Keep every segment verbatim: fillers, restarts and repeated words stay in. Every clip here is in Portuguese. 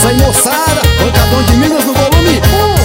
isso aí, moçada. Pancadão de Minas no volume um.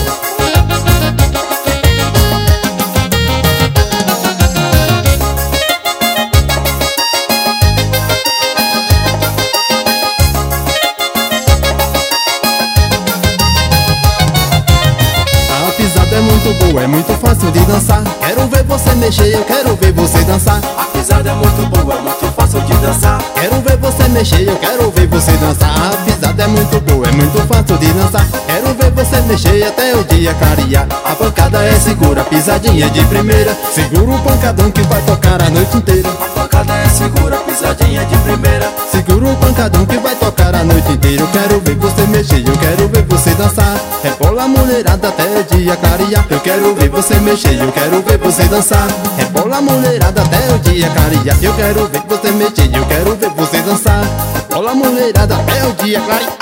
A pisada é muito boa, é muito fácil de dançar. Quero ver você mexer, eu quero ver você dançar. A pisada é muito boa, é muito fácil de dançar. Quero ver você mexer, eu quero ver você dançar. A pisada é muito boa, é muito fácil de dançar. Quero ver você mexer até o dia clarear. A pancada é segura, a pisadinha é de primeira. Segura o pancadão que vai tocar a noite inteira. A pancada é segura, a pisadinha é de primeira. Segura o pancadão que vai tocar a noite inteira. Eu quero ver você mexer, eu quero ver você dançar. Rebola a mulherada até o dia clarear. Eu quero ver você mexer, eu quero ver você dançar. Rebola a mulherada até o dia clarear. Eu quero ver você mexer, eu quero ver você dançar. Rebola a mulherada até o dia clarear.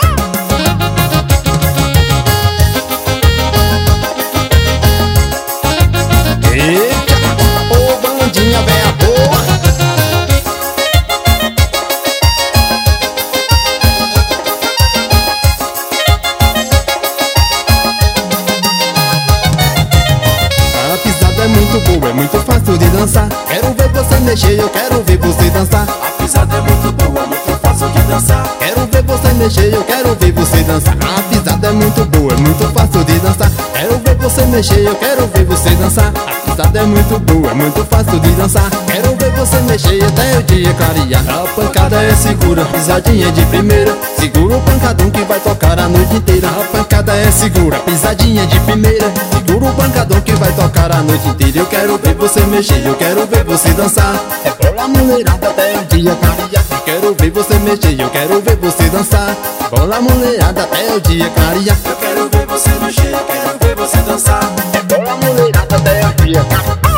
Eita, ô bandinha véia boa. A pisada é muito boa, é muito fácil de dançar. Quero ver você mexer, eu quero ver você dançar. A pisada é muito boa, muito fácil de dançar. Quero ver você mexer, eu quero ver você dançar. A pisada é muito boa, é muito fácil de dançar. Quero ver você mexer, eu quero ver você dançar. A pisada é muito boa, é muito fácil de dançar. Quero ver você mexer até o dia clarear. A pancada é segura, a pisadinha é de primeira. Segura o pancadão que vai tocar a noite inteira. A pancada é segura, a pisadinha é de primeira. Segura o pancadão que vai tocar a noite inteira. Eu quero ver você mexer, eu quero ver você dançar. Rebola a mulherada até o dia clarear. Eu quero ver você mexer, eu quero ver você dançar. Rebola a mulherada até o dia clarear. Eu quero ver você mexer, eu quero ver você dançar. Rebola a mulherada até o dia clarear.